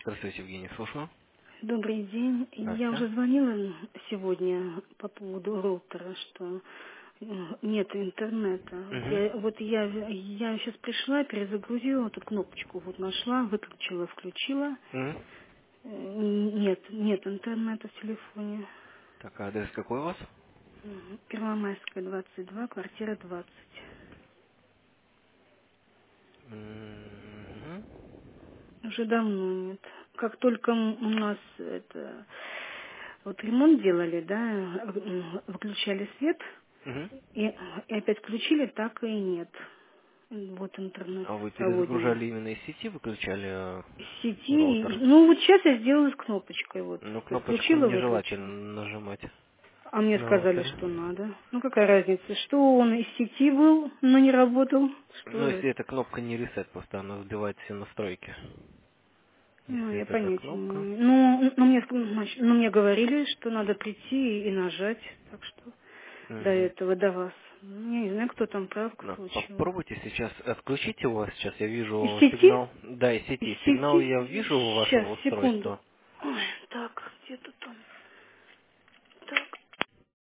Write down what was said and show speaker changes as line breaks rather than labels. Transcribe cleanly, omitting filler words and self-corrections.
Здравствуйте, Евгений, слушаю.
Добрый день. Я
Здравствуйте.
уже звонила сегодня по поводу роутера, что нет интернета.
Угу.
Я сейчас пришла, перезагрузила эту кнопочку, вот нашла, выключила, включила.
Угу.
Нет интернета в телефоне.
Так, а адрес какой у вас?
Первомайская, 22, квартира 20.
Угу.
Уже давно нет. Как только у нас вот ремонт делали, да, выключали свет,
Угу.
и опять включили, так и нет. Вот
А вы
интернет-проводня.
перезагружали именно из сети, выключали
С сети,
роутер?
ну вот сейчас я сделала с кнопочкой, вот.
Ну,
Я
кнопочку
включила, выключила.
нежелательно нажимать
А мне
на
сказали,
роутере.
что надо. Ну какая разница, что он из сети был, но не работал,
Ну,
что
если
это.
эта кнопка не ресет, просто она сбивает все настройки.
Ну,
Если
я
это эта
понятия не
кнопка.
имею. Ну, мне говорили, что надо прийти и нажать. Так что до
Угу.
этого, до вас. Ну, я не знаю, кто там прав,
Ну,
кто чего.
попробуйте сейчас, отключите его сейчас, я
Из
вижу
сети?
сигнал, да, из
Из
сети, сигнал
сети?
я вижу у
Сейчас,
вашего
секунду.
устройства.
Ой.